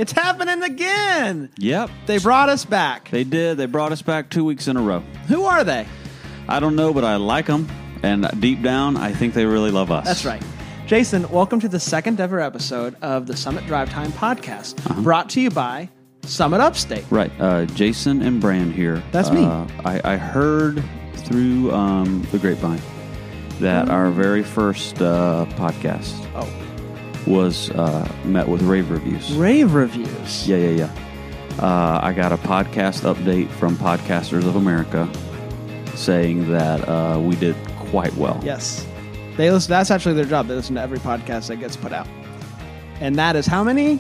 It's happening again. Yep. They brought us back. They did. They brought us back 2 weeks in a row. Who are they? I don't know, but I like them. And deep down, I think they really love us. That's right. Jason, welcome to the second ever episode of the Summit Drive Time podcast, brought to you by Summit Upstate. Right. Jason and Bran here. That's me. I heard through the grapevine that our very first podcast was met with rave reviews. Rave reviews. Yeah. I got a podcast update from Podcasters of America saying that we did quite well. Yes. They listen. That's actually their job. They listen to every podcast that gets put out. And that is how many?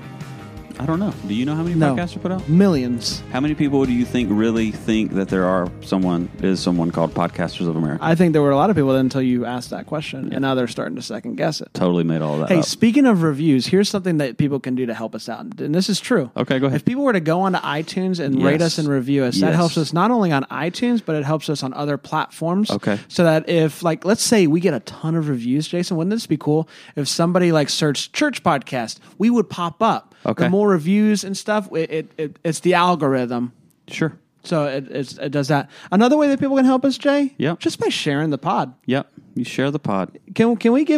I don't know. Do you know how many podcasts are put out? Millions. How many people do you think really think that there is someone called Podcasters of America? I think there were a lot of people until you asked that question, and now they're starting to second guess it. Totally made all that Hey, up. speaking of reviews, here's something that people can do to help us out. And this is true. Okay, go ahead. If people were to go onto iTunes and rate us and review us, that helps us not only on iTunes, but it helps us on other platforms. Okay. So that if, let's say we get a ton of reviews, Jason, wouldn't this be cool? If somebody searched church podcast, we would pop up. Okay. The more reviews and stuff, it's the algorithm. Sure. So it does that. Another way that people can help us, Jay? Yep. Just by sharing the pod. Yep. You share the pod. Can we give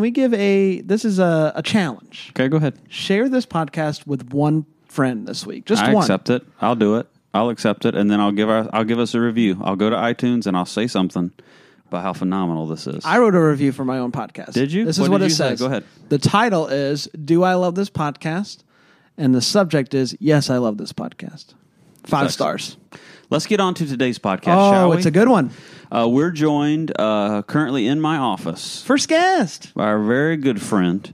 a this is a challenge. Okay, go ahead. Share this podcast with one friend this week. Just one. I accept it. I'll do it. I'll accept it, and then I'll give us a review. I'll go to iTunes and I'll say something about how phenomenal this is. I wrote a review for my own podcast. Did you? This is what did it you say? says. Go ahead. The title is "Do I Love This Podcast?" and the subject is "Yes, I love this podcast." 5 stars. Let's get on to today's podcast, shall we? It's a good one. We're joined currently in my office First guest. by our very good friend,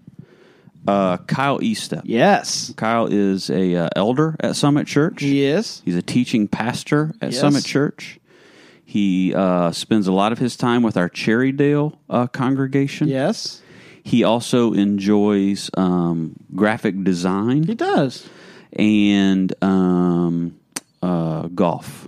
Kyle Estep. Yes. Kyle is a elder at Summit Church. Yes. He's a teaching pastor at Summit Church. He spends a lot of his time with our Cherrydale congregation. Yes. He also enjoys graphic design. He does. And golf.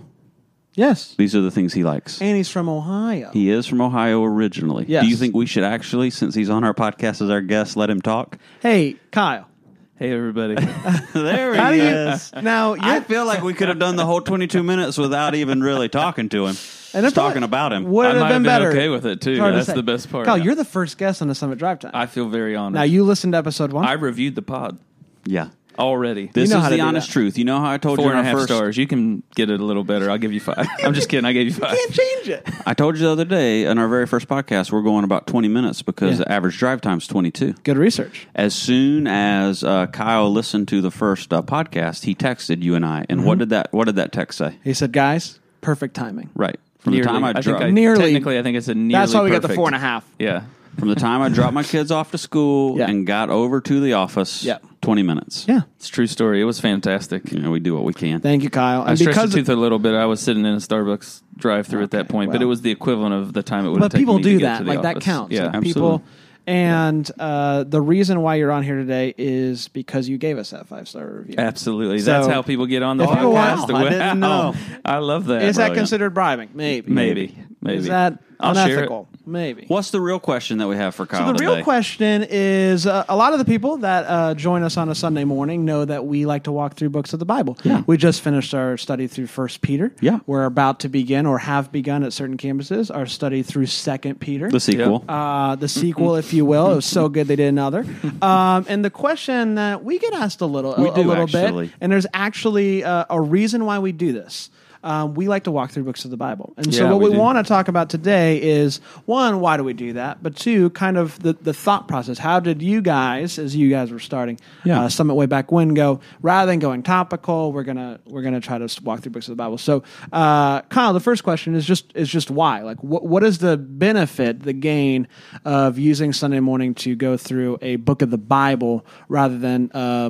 Yes. These are the things he likes. And he's from Ohio. He is from Ohio originally. Yes. Do you think we should actually, since he's on our podcast as our guest, let him talk? Hey, Kyle. Hey, everybody. There How he do you is. now? I feel like we could have done the whole 22 minutes without even really talking to him. And Just talking about him. Would I have might been have better. been okay with it, too. Hard to That's say. the best part. Kyle, you're the first guest on the Summit Drive Time. I feel very honored. Now you listened to episode 1. I reviewed the pod Yeah. already. This know is how to the do honest that. truth. You know how I told you in our 4.5 first... stars. You can get it a little better. I'll give you 5. I'm just kidding. I gave you 5. Can't change it. I told you the other day in our very first podcast, we're going about 20 minutes because Yeah. the average drive time is 22. Good research. As soon as Kyle listened to the first podcast, he texted you and I. And what did that text say? He said, "Guys, perfect timing." Right. From Nearly. the time I think dropped... Nearly. Technically, I think it's a nearly That's why we got the perfect. 4.5. Yeah. From the time I dropped my kids off to school Yeah. and got over to the office, Yeah. 20 minutes. Yeah. It's a true story. It was fantastic. You know, we do what we can. Thank you, Kyle. I stretched the tooth a little bit. I was sitting in a Starbucks drive-through at that point, but well. it was the equivalent of the time it would have But taken people me to do get that. to the Like that office. counts. Yeah. Like, absolutely. people. And the reason why you're on here today is because you gave us that 5-star review. Absolutely. So, That's how people get on the if people podcast. want- I didn't know. I love that. Is that Brilliant. considered bribing? Maybe. Maybe. Is that I'll share it. unethical? Maybe. What's the real question that we have for Kyle So the today? real question is, a lot of the people that join us on a Sunday morning know that we like to walk through books of the Bible. Yeah. We just finished our study through 1 Peter. Yeah. We're about to begin or have begun at certain campuses our study through 2 Peter. The sequel. The sequel, if you will. It was so good they did another. And the question that we get asked a little actually. bit, and there's actually a reason why we do this. We like to walk through books of the Bible. And so Yeah, what we we do. want to talk about today is, one, why do we do that? But two, kind of the thought process. How did you guys, as you guys were starting Summit way back when, go, rather than going topical, we're gonna try to walk through books of the Bible. So, Kyle, the first question is just why? Like, what is the benefit, the gain of using Sunday morning to go through a book of the Bible rather than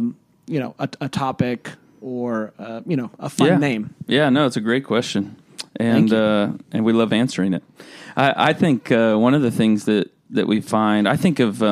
a topic or a fun name? Yeah, no, it's a great question, and we love answering it. I think one of the things that we find, I think of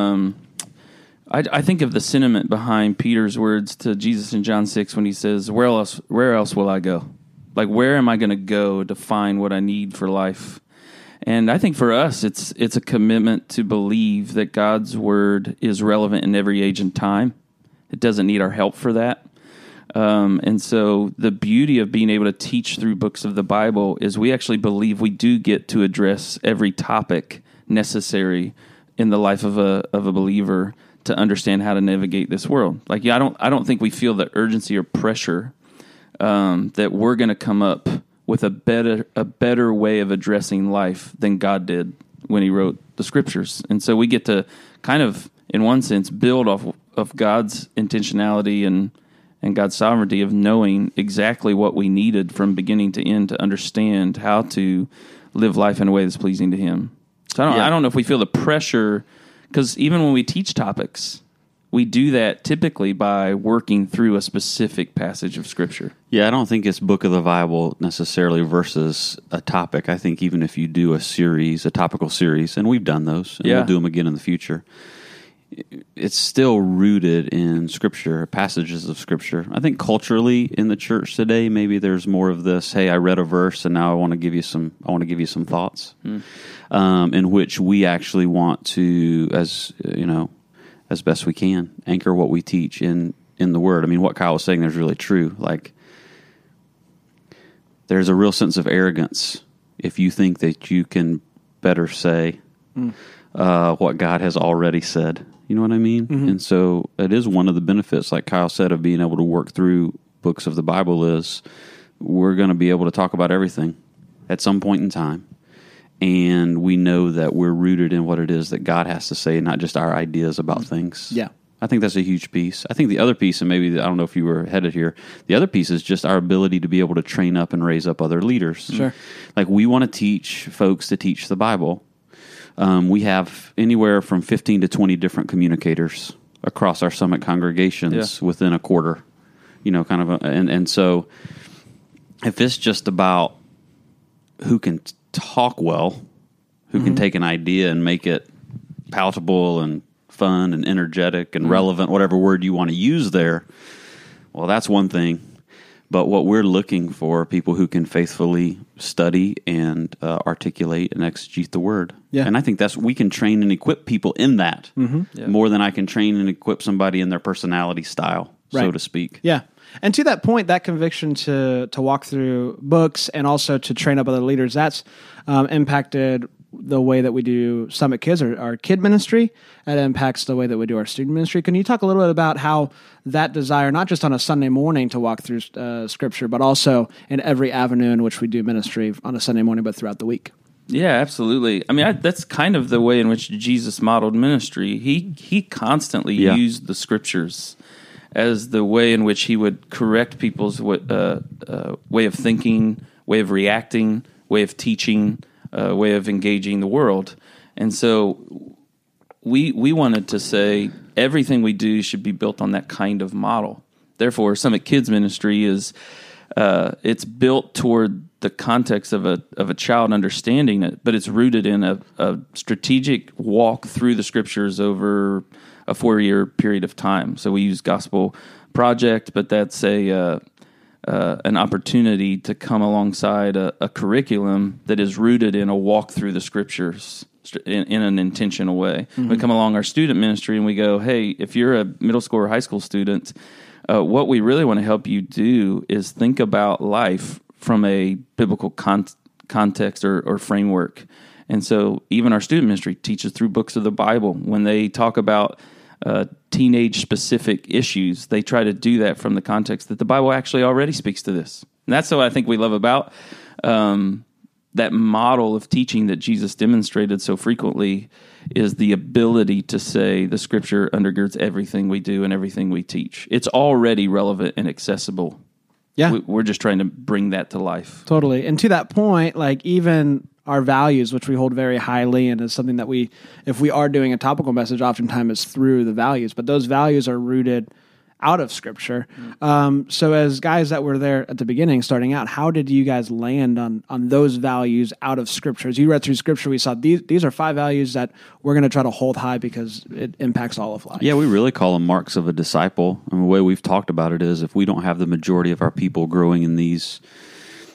the sentiment behind Peter's words to Jesus in John 6 when he says, "Where else will I go? Like, where am I going to go to find what I need for life?" And I think for us, it's a commitment to believe that God's word is relevant in every age and time. It doesn't need our help for that. And so the beauty of being able to teach through books of the Bible is we actually believe we do get to address every topic necessary in the life of a believer to understand how to navigate this world. Like, I don't think we feel the urgency or pressure that we're going to come up with a better way of addressing life than God did when he wrote the scriptures. And so we get to kind of, in one sense, build off of God's intentionality and God's sovereignty of knowing exactly what we needed from beginning to end to understand how to live life in a way that's pleasing to him. So I don't know if we feel the pressure, because even when we teach topics, we do that typically by working through a specific passage of Scripture. Yeah, I don't think it's book of the Bible necessarily versus a topic. I think even if you do a topical series, and we've done those, and we'll do them again in the future, it's still rooted in Scripture, passages of Scripture. I think culturally in the church today, maybe there's more of this, hey, I read a verse and now I want to give you some thoughts, in which we actually want to, as best we can, anchor what we teach in the Word. I mean, what Kyle was saying there is really true. Like, there's a real sense of arrogance if you think that you can better say what God has already said. You know what I mean? Mm-hmm. And so it is one of the benefits, like Kyle said, of being able to work through books of the Bible is we're going to be able to talk about everything at some point in time. And we know that we're rooted in what it is that God has to say, not just our ideas about things. Yeah. I think that's a huge piece. I think the other piece, and maybe, I don't know if you were headed here, the other piece is just our ability to be able to train up and raise up other leaders. Sure. Like, we want to teach folks to teach the Bible. We have anywhere from 15 to 20 different communicators across our Summit congregations within a quarter, and so if it's just about who can talk well, who can take an idea and make it palatable and fun and energetic and relevant, whatever word you want to use there, well, that's one thing. But what we're looking for are people who can faithfully study and articulate and exegete the Word. Yeah. And I think we can train and equip people in that more than I can train and equip somebody in their personality style, so to speak. Yeah. And to that point, that conviction to walk through books and also to train up other leaders, that's impacted the way that we do Summit Kids, or our kid ministry. That impacts the way that we do our student ministry. Can you talk a little bit about how that desire, not just on a Sunday morning to walk through Scripture, but also in every avenue in which we do ministry on a Sunday morning, but throughout the week? Yeah, absolutely. I mean, that's kind of the way in which Jesus modeled ministry. He constantly used the Scriptures as the way in which he would correct people's way of thinking, way of reacting, way of teaching, way of engaging the world. And so we wanted to say everything we do should be built on that kind of model. Therefore, Summit Kids Ministry is it's built toward the context of a child understanding it, but it's rooted in a strategic walk through the Scriptures over a 4-year period of time. So we use Gospel Project, but that's an opportunity to come alongside a curriculum that is rooted in a walk through the Scriptures in an intentional way. Mm-hmm. We come along our student ministry and we go, hey, if you're a middle school or high school student, what we really want to help you do is think about life from a biblical context or framework. And so even our student ministry teaches through books of the Bible. When they talk about teenage-specific issues, they try to do that from the context that the Bible actually already speaks to this. And that's what I think we love about that model of teaching that Jesus demonstrated so frequently, is the ability to say the Scripture undergirds everything we do and everything we teach. It's already relevant and accessible. Yeah. We're just trying to bring that to life. Totally. And to that point, like, even our values, which we hold very highly, and is something that if we are doing a topical message, oftentimes it's through the values, but those values are rooted out of Scripture. So as guys that were there at the beginning, starting out, how did you guys land on those values out of Scripture? As you read through Scripture, we saw these are 5 values that we're going to try to hold high because it impacts all of life. Yeah, we really call them marks of a disciple. And the way we've talked about it is, if we don't have the majority of our people growing in these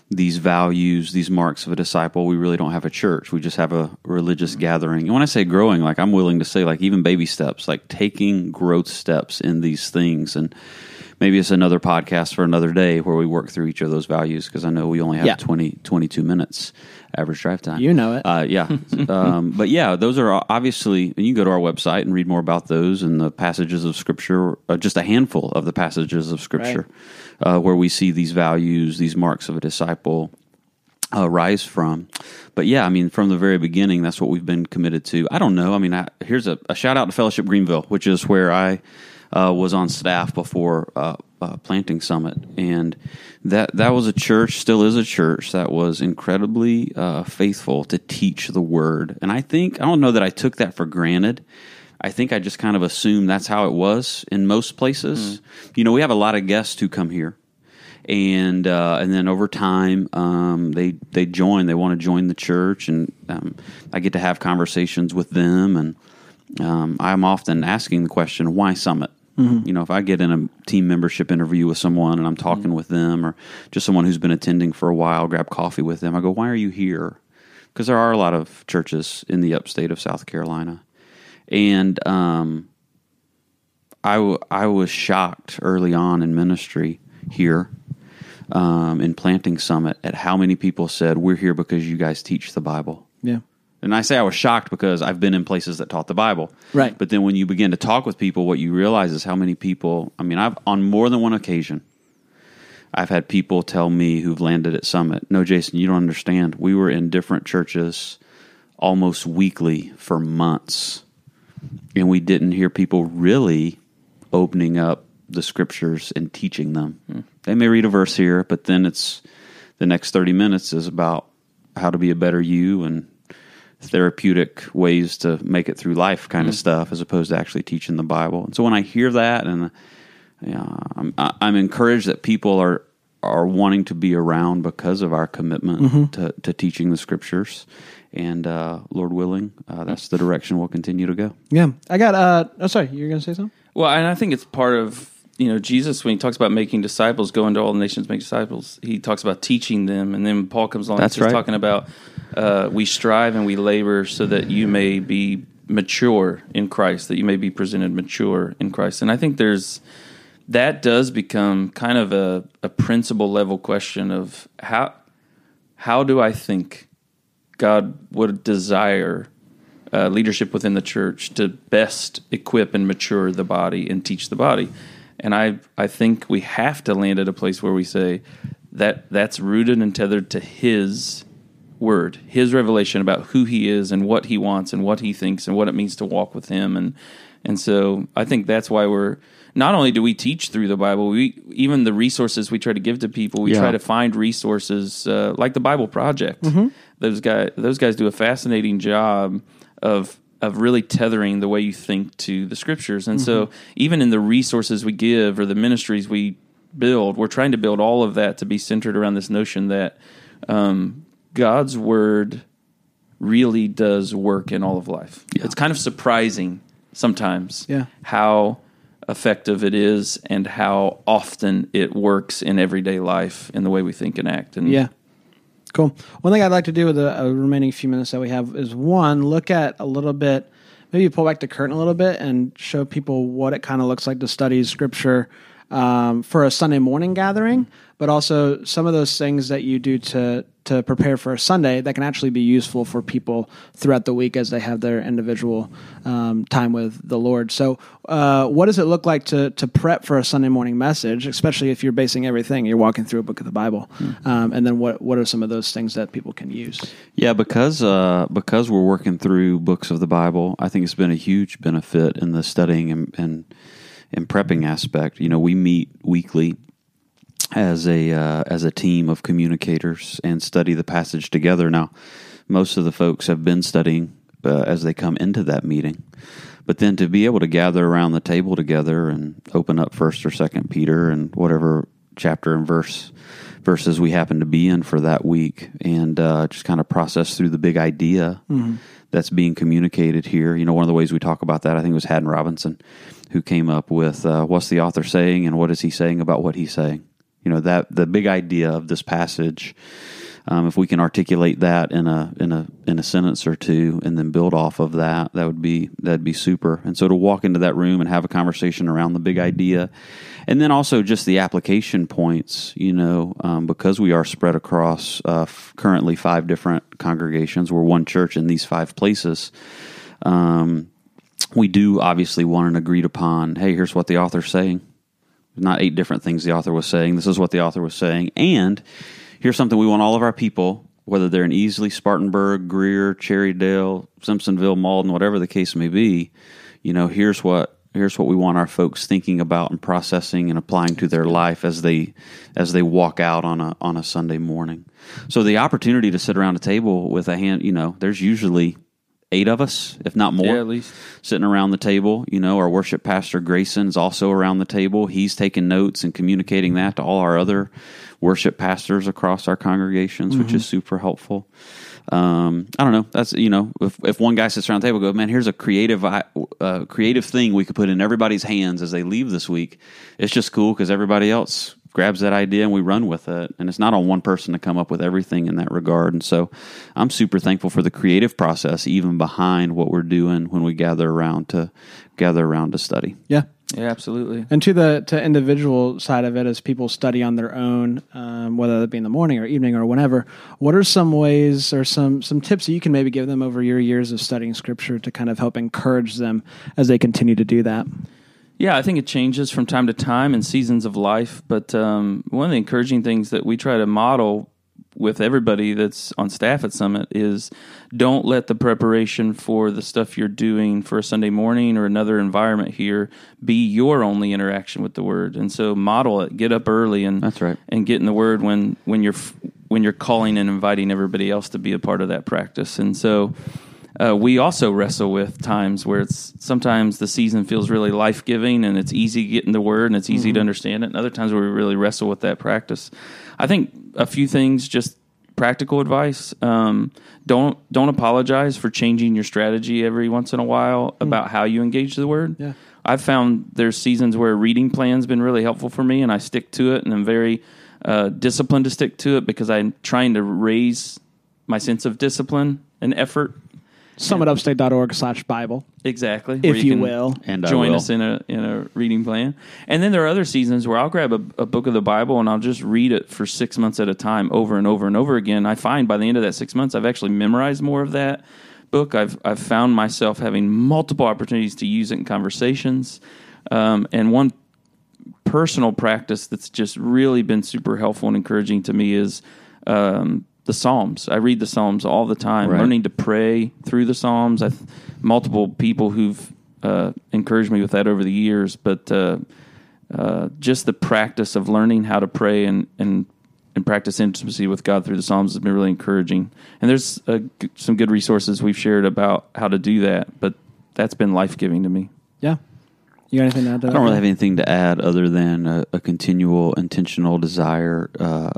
these values, these marks of a disciple, we really don't have a church. We just have a religious gathering. And when I say growing, like I'm willing to say like even baby steps, like taking growth steps in these things. And maybe it's another podcast for another day where we work through each of those values, because I know we only have 22 minutes average drive time. You know it. But yeah, those are obviously, and you can go to our website and read more about those and the passages of Scripture, just a handful of the passages of Scripture where we see these values, these marks of a disciple rise from. But yeah, I mean, from the very beginning, that's what we've been committed to. I don't know. I mean, here's a shout out to Fellowship Greenville, which is where I was on staff before Planting Summit, and that was a church, still is a church that was incredibly faithful to teach the Word. And I don't know that I took that for granted. I think I just kind of assumed that's how it was in most places. You know, we have a lot of guests who come here, and then over time they join. They want to join the church, and I get to have conversations with them, and I'm often asking the question, why Summit? You know, if I get in a team membership interview with someone and I'm talking with them, or just someone who's been attending for a while, grab coffee with them, I go, why are you here? Because there are a lot of churches in the upstate of South Carolina. And I was shocked early on in ministry here in Planting Summit at how many people said, we're here because you guys teach the Bible. Yeah. And I say I was shocked because I've been in places that taught the Bible. Right. But then when you begin to talk with people, what you realize is how many people, I mean, on more than one occasion, I've had people tell me who've landed at Summit, no, Jason, you don't understand. We were in different churches almost weekly for months, and we didn't hear people really opening up the Scriptures and teaching them. They may read a verse here, but then it's the next 30 minutes is about how to be a better you and therapeutic ways to make it through life kind of stuff, as opposed to actually teaching the Bible. And so when I hear that, and I'm encouraged that people are wanting to be around because of our commitment to teaching the Scriptures. And Lord willing, that's the direction we'll continue to go. Yeah. I got, sorry, you were going to say something? Well, and I think it's part of, Jesus, when he talks about making disciples, go into all the nations, make disciples, he talks about teaching them. And then Paul comes along and starts talking about we strive and we labor so that you may be mature in Christ, that you may be presented mature in Christ. And I think that does become kind of a principle level question of how do I think God would desire leadership within the church to best equip and mature the body and teach the body. And I think we have to land at a place where we say that's rooted and tethered to His Word, His revelation about who He is and what He wants and what He thinks and what it means to walk with Him. And so I think that's why not only do we teach through the Bible, even the resources we try to give to people, we try to find resources like the Bible Project. Those guys do a fascinating job of really tethering the way you think to the Scriptures. And so even in the resources we give or the ministries we build, we're trying to build all of that to be centered around this notion that God's Word really does work in all of life. Yeah. It's kind of surprising sometimes how effective it is and how often it works in everyday life in the way we think and act. And cool. One thing I'd like to do with the remaining few minutes that we have is, one, look at a little bit, maybe pull back the curtain a little bit and show people what it kind of looks like to study Scripture for a Sunday morning gathering, but also some of those things that you do to prepare for a Sunday that can actually be useful for people throughout the week as they have their individual time with the Lord. So what does it look like to prep for a Sunday morning message, especially if you're basing everything, you're walking through a book of the Bible? And then what are some of those things that people can use? Yeah, because we're working through books of the Bible, I think it's been a huge benefit in the studying and prepping aspect. We meet weekly as a team of communicators and study the passage together. Now, most of the folks have been studying as they come into that meeting, but then to be able to gather around the table together and open up 1st or 2nd Peter and whatever chapter and verses we happen to be in for that week, and just kind of process through the big idea that's being communicated here. One of the ways we talk about that, I think it was Haddon Robinson who came up with what's the author saying and what is he saying about what he's saying. that the big idea of this passage. If we can articulate that in a sentence or two, and then build off of that, that'd be super. And so to walk into that room and have a conversation around the big idea, and then also just the application points, because we are spread across currently 5 different congregations. We're one church in these 5 places. We do obviously want an agreed upon. Hey, here's what the author's saying. Not 8 different things the author was saying. This is what the author was saying, and here's something we want all of our people, whether they're in Easley, Spartanburg, Greer, Cherrydale, Simpsonville, Malden, whatever the case may be, here's what we want our folks thinking about and processing and applying to their life as they walk out on a Sunday morning. So the opportunity to sit around a table with a hand, there's usually 8 of us, if not more, at least sitting around the table. Our worship pastor Grayson's also around the table. He's taking notes and communicating that to all our other worship pastors across our congregations, which is super helpful. I don't know. That's if one guy sits around the table, and go, man, here's a creative thing we could put in everybody's hands as they leave this week. It's just cool because everybody else grabs that idea and we run with it. And it's not on one person to come up with everything in that regard. And so I'm super thankful for the creative process, even behind what we're doing when we gather around to study. Yeah. Yeah, absolutely. And to individual side of it, as people study on their own, whether that be in the morning or evening or whenever, what are some ways or some tips that you can maybe give them over your years of studying Scripture to kind of help encourage them as they continue to do that? Yeah, I think it changes from time to time and seasons of life. But one of the encouraging things that we try to model with everybody that's on staff at Summit is don't let the preparation for the stuff you're doing for a Sunday morning or another environment here be your only interaction with the Word. And so model it. Get up early and that's right. And get in the Word when you're calling and inviting everybody else to be a part of that practice. And so we also wrestle with times where sometimes the season feels really life-giving and it's easy to get in the Word and it's easy to understand it. And other times where we really wrestle with that practice. I think a few things, just practical advice. Don't apologize for changing your strategy every once in a while about how you engage the Word. Yeah. I've found there's seasons where a reading plan's been really helpful for me, and I stick to it, and I'm very disciplined to stick to it because I'm trying to raise my sense of discipline and effort. SummitUpstate.org/Bible. Exactly. If you will. And join us in a reading plan. And then there are other seasons where I'll grab a book of the Bible and I'll just read it for 6 months at a time over and over and over again. I find by the end of that 6 months, I've actually memorized more of that book. I've found myself having multiple opportunities to use it in conversations. And one personal practice that's just really been super helpful and encouraging to me is the Psalms. I read the Psalms all the time, right. Learning to pray through the Psalms. Multiple people who've encouraged me with that over the years, but just the practice of learning how to pray and practice intimacy with God through the Psalms has been really encouraging. And there's some good resources we've shared about how to do that, but that's been life-giving to me. Yeah. You got anything to add to that? I don't really have anything to add other than a continual, intentional desire,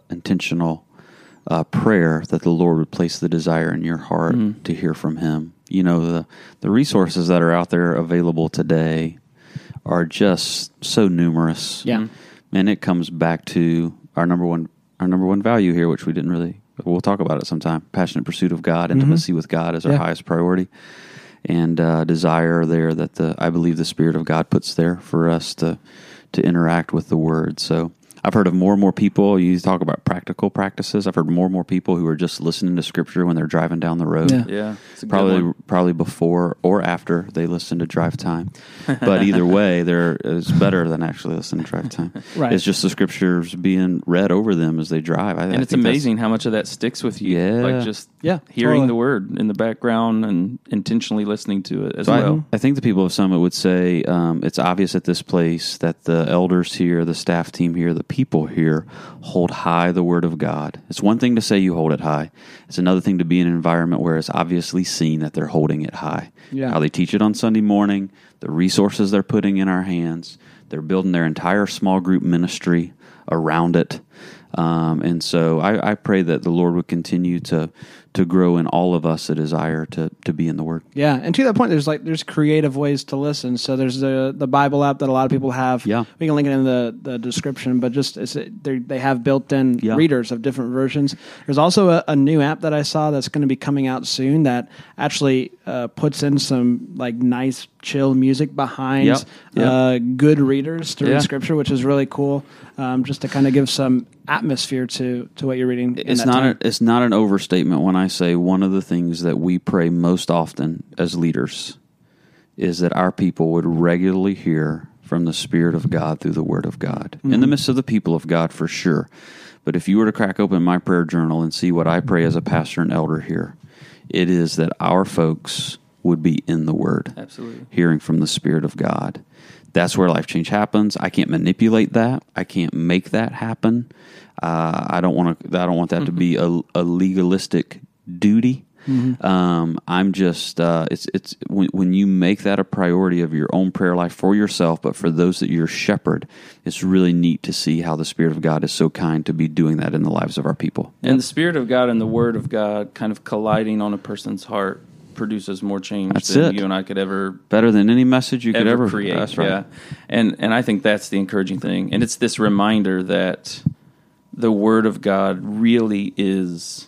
prayer that the Lord would place the desire in your heart to hear from Him. The resources that are out there available today are just so numerous. Yeah. And it comes back to our number one value here, which we'll talk about it sometime. Passionate pursuit of God, intimacy with God is our highest priority. And desire there that I believe the Spirit of God puts there for us to interact with the Word. So I've heard of more and more people, you talk about practical practices, I've heard more and more people who are just listening to Scripture when they're driving down the road. Yeah. It's a good one. Probably before or after they listen to Drive Time. But either way, it's better than actually listening to Drive Time. Right. It's just the Scriptures being read over them as they drive. And it's amazing how much of that sticks with you. Yeah. Like just hearing the Word in the background and intentionally listening to it as well. I think the people of Summit would say it's obvious at this place that the elders here, the staff team here, the people here hold high the Word of God. It's one thing to say you hold it high. It's another thing to be in an environment where it's obviously seen that they're holding it high. Yeah. How they teach it on Sunday morning, the resources they're putting in our hands, they're building their entire small group ministry around it. And so I pray that the Lord would continue to to grow in all of us a desire to be in the Word. Yeah, and to that point, there's creative ways to listen. So there's the Bible app that a lot of people have. Yeah. We can link it in the description, but just they have built-in readers of different versions. There's also a new app that I saw that's going to be coming out soon that actually puts in some like nice chill music behind good readers to read Scripture, which is really cool. Just to kind of give some atmosphere to what you're reading. It's not an overstatement when I say one of the things that we pray most often as leaders is that our people would regularly hear from the Spirit of God through the Word of God. In the midst of the people of God, for sure. But if you were to crack open my prayer journal and see what I pray as a pastor and elder here, it is that our folks would be in the Word. Absolutely. Hearing from the Spirit of God. That's where life change happens. I can't manipulate that. I can't make that happen. I don't want that to be a legalistic duty. I'm just it's when you make that a priority of your own prayer life for yourself, but for those that you're shepherd, it's really neat to see how the Spirit of God is so kind to be doing that in the lives of our people. And the Spirit of God and the Word of God kind of colliding on a person's heart produces more change than you and I could ever better than any message you could ever create. That's right. Yeah, and I think that's the encouraging thing, and it's this reminder that the Word of God really is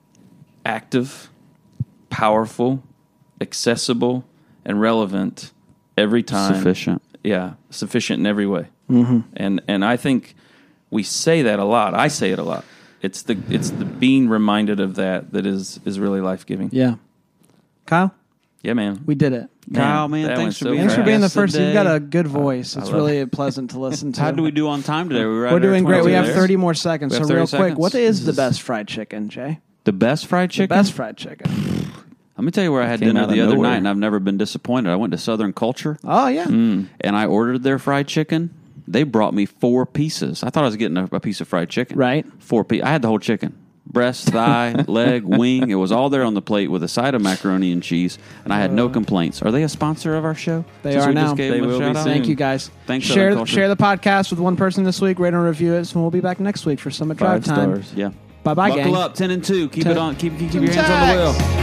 active, powerful, accessible, and relevant every time. Sufficient. Yeah, sufficient in every way. And I think we say that a lot. I say it a lot. It's the being reminded of that is really life-giving. Yeah. Kyle? Yeah, man. We did it. Kyle, man, thanks for being the first. You've got a good voice. It's really pleasant to listen to. How do we do on time today? We're doing great. We have 30 more seconds. So real quick, what is the best fried chicken, Jay? The best fried chicken? The best fried chicken. Let me tell you where I had dinner the other night, and I've never been disappointed. I went to Southern Culture. Oh, yeah. And I ordered their fried chicken. They brought me 4 pieces. I thought I was getting a piece of fried chicken. Right. 4 pieces. I had the whole chicken. Breast, thigh, leg, wing. It was all there on the plate with a side of macaroni and cheese, and I had no complaints. Are they a sponsor of our show? They are now. They will be soon. Thank you, guys. Thanks, share the podcast with one person this week. Rate and review it, and we'll be back next week for Summit Drive Time. 5 stars. Yeah. Bye-bye, gang. Buckle up, 10 and 2. Keep it on. Keep your hands on the wheel.